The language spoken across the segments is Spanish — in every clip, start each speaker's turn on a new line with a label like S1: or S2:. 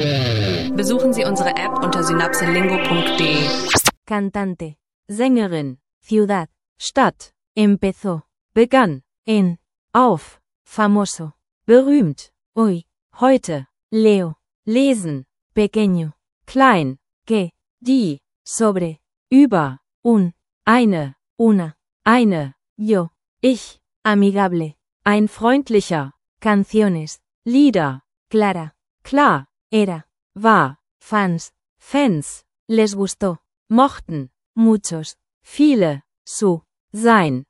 S1: Besuchen Sie unsere App unter synapselingo.de.
S2: Cantante, Sängerin, Ciudad, Stadt, empezó, begann, en, auf, famoso, berühmt, hoy, heute, leo, lesen, pequeño, klein, que, die, sobre, über, un, eine, una, yo, ich, amigable, ein freundlicher, canciones, Lieder, clara, klar, era, war, fans, les gustó, mochten, muchos, viele, su, sein,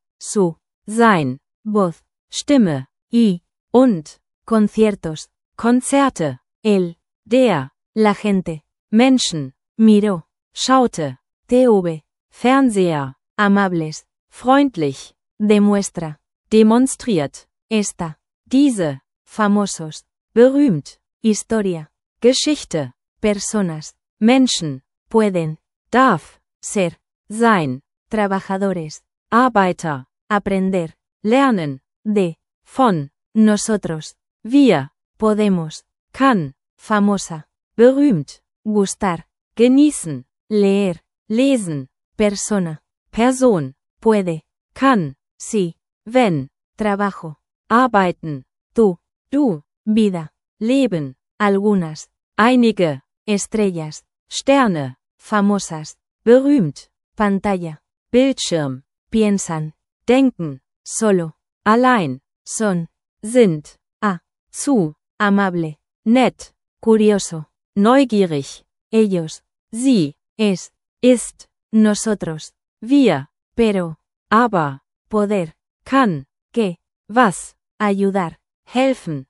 S2: voz, Stimme, y, und, conciertos, Konzerte, el, der, la gente, Menschen, miró, schaute, TV, Fernseher, amables, freundlich, demuestra, demonstriert, esta, diese, famosos, berühmt, historia, Geschichte, personas, Menschen, pueden, darf, ser, sein, trabajadores, Arbeiter, aprender, lernen, de, von, nosotros, wir, podemos, kann, famosa, berühmt, gustar, genießen, leer, lesen, persona, Person, puede, kann, sí, wenn, trabajo, arbeiten, tú, vida, leben, algunas, einige, estrellas, Sterne, famosas, berühmt, pantalla, Bildschirm, piensan, denken, solo, allein, son, sind, zu, amable, nett, curioso, neugierig, ellos, sie, es, ist, nosotros, wir, pero, aber, poder, kann, que, was, ayudar, helfen,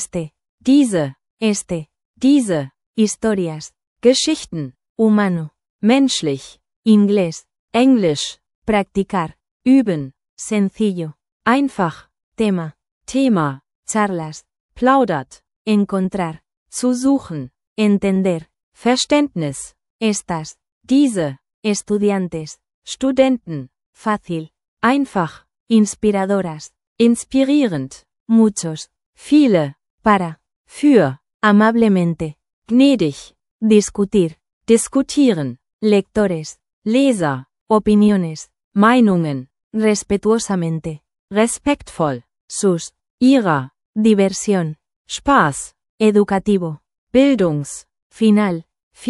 S2: diese, diese, historias, Geschichten, humano, menschlich, inglés, Englisch, practicar, üben, sencillo, einfach, Thema, charlas, plaudert, encontrar, zu suchen, entender, Verständnis, estas, diese, estudiantes, Studenten, fácil, einfach, inspiradoras, inspirierend, muchos, viele, para, für, amablemente, gnädig, discutir, diskutieren, lectores, Leser, opiniones, Meinungen, respetuosamente, respektvoll, sus, ihrer, diversión, Spaß, educativo, final,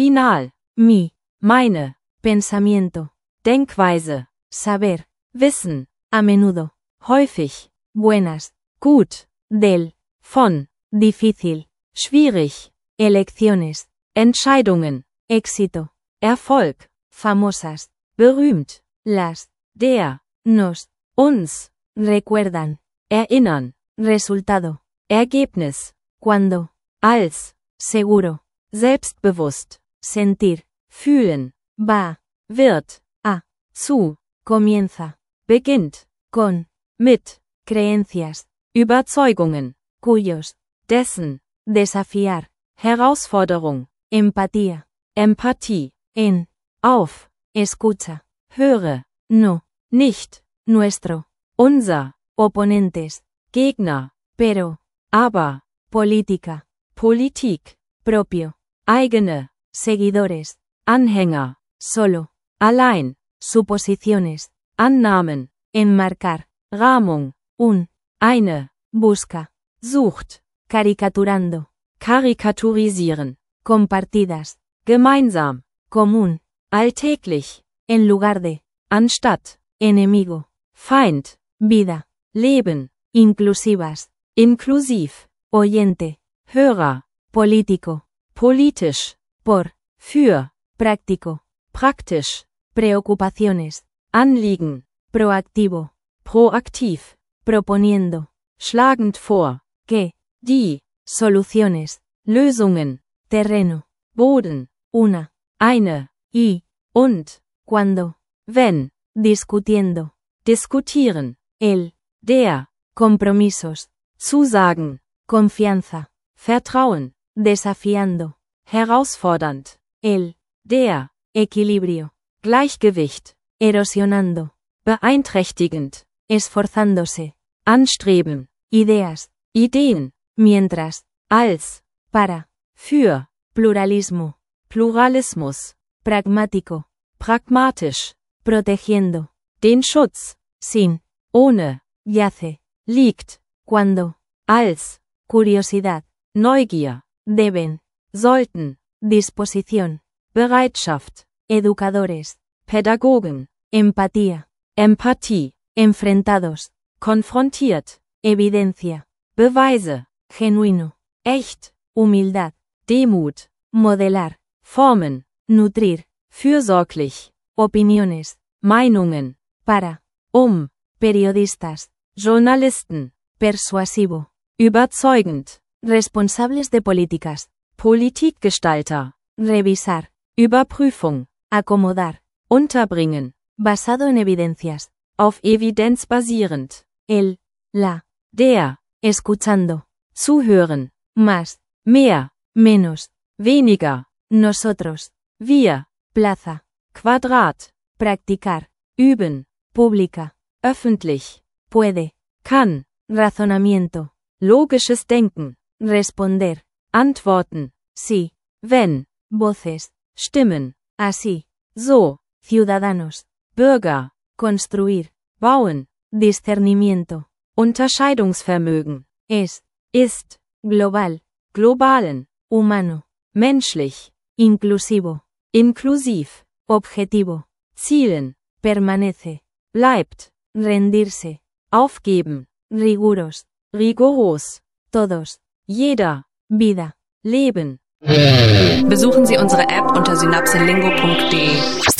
S2: mi, meine, pensamiento, Denkweise, saber, wissen, a menudo, häufig, buenas, gut, del, von, difícil, schwierig, elecciones, Entscheidungen, éxito, Erfolg, famosas, berühmt, las, der, nos, uns, recuerdan, erinnern, resultado, Ergebnis, cuando, als, seguro, selbstbewusst, sentir, fühlen, va, wird, zu, comienza, beginnt, con, mit, creencias, Überzeugungen, cuyos, dessen, desafiar, Herausforderung, Empatía, Empathie, en, auf, escucha, höre, no, nicht, nuestro, unser, oponentes, Gegner, pero, aber, política, Politik, propio, eigene, seguidores, Anhänger, solo, allein, suposiciones, Annahmen, enmarcar, Rahmung, eine, busca, sucht, caricaturando, karikaturisieren, compartidas, gemeinsam, común, alltäglich, en lugar de, anstatt, enemigo, Feind, vida, Leben, inclusivas, inklusiv, oyente, Hörer, político, politisch, por, für, práctico, praktisch, preocupaciones, Anliegen, proactivo, proaktiv, proponiendo, schlagend vor, que, die, soluciones, Lösungen, terreno, Boden, eine, y, und, cuando, wenn, discutiendo, diskutieren, el, der, compromisos, Zusagen, confianza, Vertrauen, desafiando, herausfordernd, el, der, equilibrio, Gleichgewicht, erosionando, beeinträchtigend, esforzándose, anstreben, ideas, Ideen, mientras, als, para, für, pluralismo,
S1: Pluralismus,
S2: pragmático,
S1: pragmatisch,
S2: protegiendo,
S1: den Schutz,
S2: sin,
S1: ohne,
S2: yace,
S1: liegt,
S2: cuando,
S1: als,
S2: curiosidad,
S1: Neugier,
S2: deben,
S1: sollten,
S2: disposición,
S1: Bereitschaft,
S2: educadores,
S1: Pädagogen,
S2: empatía,
S1: Empathie,
S2: enfrentados,
S1: konfrontiert,
S2: evidencia,
S1: Beweise,
S2: genuino,
S1: echt,
S2: humildad,
S1: Demut,
S2: modelar,
S1: formen,
S2: nutrir,
S1: fürsorglich,
S2: opiniones,
S1: Meinungen,
S2: para, periodistas,
S1: Journalisten,
S2: persuasivo,
S1: überzeugend,
S2: responsables de políticas,
S1: Politikgestalter,
S2: revisar,
S1: Überprüfung,
S2: acomodar,
S1: unterbringen,
S2: basado en evidencias,
S1: auf Evidenz basierend,
S2: el, la,
S1: der,
S2: escuchando,
S1: zuhören,
S2: más,
S1: mehr,
S2: menos,
S1: weniger,
S2: nosotros,
S1: wir,
S2: plaza,
S1: Quadrat,
S2: practicar,
S1: üben,
S2: pública,
S1: öffentlich,
S2: puede,
S1: kann,
S2: razonamiento,
S1: logisches Denken,
S2: responder,
S1: antworten,
S2: sí,
S1: wenn,
S2: voces,
S1: Stimmen,
S2: así,
S1: so,
S2: ciudadanos,
S1: Bürger,
S2: construir,
S1: bauen,
S2: discernimiento,
S1: Unterscheidungsvermögen,
S2: es,
S1: ist,
S2: global,
S1: globalen,
S2: humano,
S1: menschlich,
S2: inclusivo,
S1: inklusiv,
S2: objetivo,
S1: zielen,
S2: permanece,
S1: bleibt,
S2: rendirse,
S1: aufgeben,
S2: riguros,
S1: rigoros,
S2: todos,
S1: jeder,
S2: vida.
S1: Leben. Besuchen Sie unsere App unter synapselingo.de.